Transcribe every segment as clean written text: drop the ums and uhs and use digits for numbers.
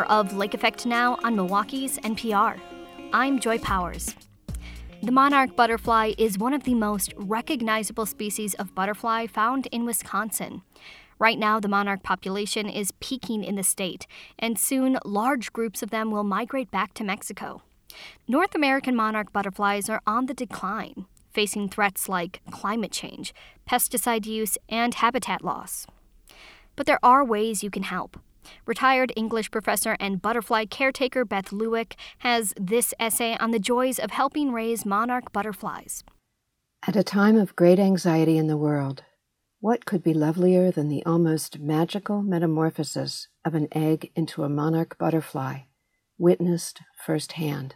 of Lake Effect Now on Milwaukee's NPR. I'm Joy Powers. The monarch butterfly is one of the most recognizable species of butterfly found in Wisconsin. Right now, the monarch population is peaking in the state, and soon large groups of them will migrate back to Mexico. North American monarch butterflies are on the decline, facing threats like climate change, pesticide use, and habitat loss. But there are ways you can help. Retired English professor and butterfly caretaker Beth Lewick has this essay on the joys of helping raise monarch butterflies. At a time of great anxiety in the world, what could be lovelier than the almost magical metamorphosis of an egg into a monarch butterfly, witnessed firsthand?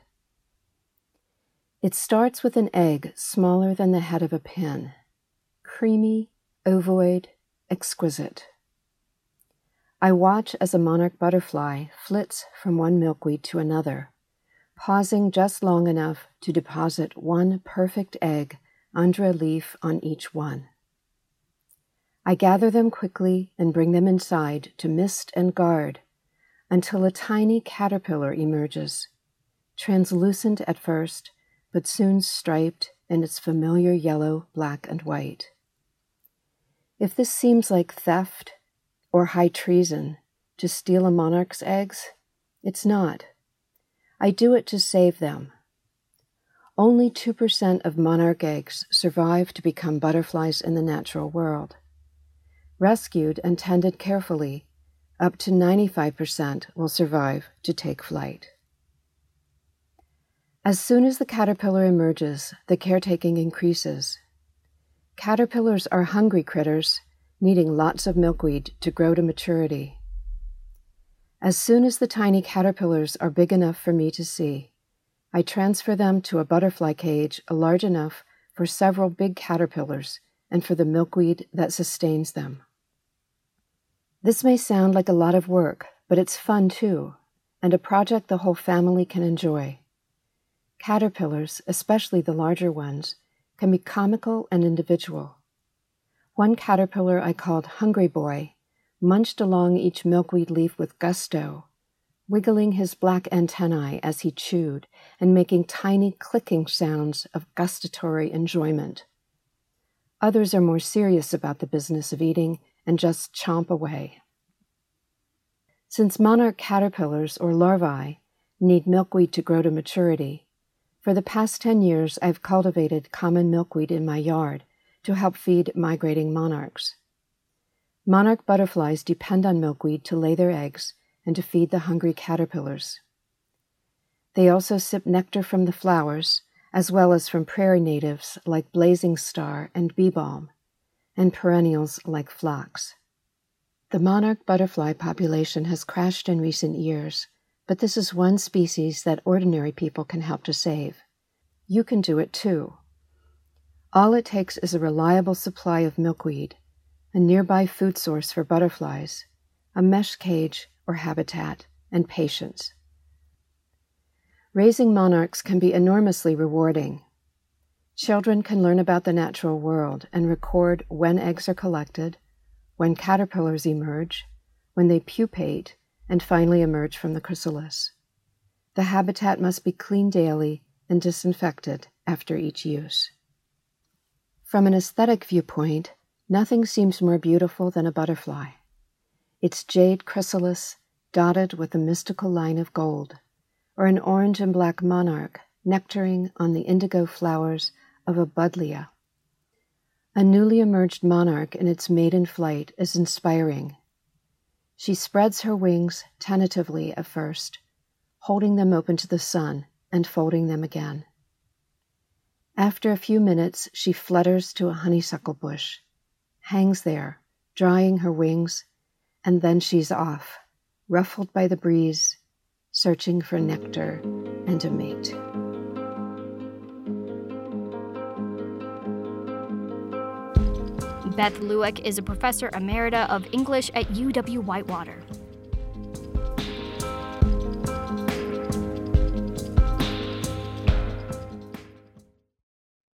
It starts with an egg smaller than the head of a pin, creamy, ovoid, exquisite. I watch as a monarch butterfly flits from one milkweed to another, pausing just long enough to deposit one perfect egg under a leaf on each one. I gather them quickly and bring them inside to mist and guard until a tiny caterpillar emerges, translucent at first, but soon striped in its familiar yellow, black, and white. If this seems like theft or high treason to steal a monarch's eggs, it's not. I do it to save them. Only 2% of monarch eggs survive to become butterflies in the natural world. Rescued and tended carefully, up to 95% will survive to take flight. As soon as the caterpillar emerges, the caretaking increases. Caterpillars are hungry critters, needing lots of milkweed to grow to maturity. As soon as the tiny caterpillars are big enough for me to see, I transfer them to a butterfly cage large enough for several big caterpillars and for the milkweed that sustains them. This may sound like a lot of work, but it's fun too, and a project the whole family can enjoy. Caterpillars, especially the larger ones, can be comical and individual. One caterpillar I called Hungry Boy munched along each milkweed leaf with gusto, wiggling his black antennae as he chewed and making tiny clicking sounds of gustatory enjoyment. Others are more serious about the business of eating and just chomp away. Since monarch caterpillars, or larvae, need milkweed to grow to maturity, for the past 10 years I've cultivated common milkweed in my yard to help feed migrating monarchs. Monarch butterflies depend on milkweed to lay their eggs and to feed the hungry caterpillars. They also sip nectar from the flowers, as well as from prairie natives like blazing star and bee balm, and perennials like phlox. The monarch butterfly population has crashed in recent years, but this is one species that ordinary people can help to save. You can do it too. All it takes is a reliable supply of milkweed, a nearby food source for butterflies, a mesh cage or habitat, and patience. Raising monarchs can be enormously rewarding. Children can learn about the natural world and record when eggs are collected, when caterpillars emerge, when they pupate, and finally emerge from the chrysalis. The habitat must be cleaned daily and disinfected after each use. From an aesthetic viewpoint, nothing seems more beautiful than a butterfly. Its jade chrysalis dotted with a mystical line of gold, or an orange and black monarch nectaring on the indigo flowers of a buddleia. A newly emerged monarch in its maiden flight is inspiring. She spreads her wings tentatively at first, holding them open to the sun and folding them again. After a few minutes, she flutters to a honeysuckle bush, hangs there, drying her wings, and then she's off, ruffled by the breeze, searching for nectar and a mate. Beth Lewick is a professor emerita of English at UW-Whitewater.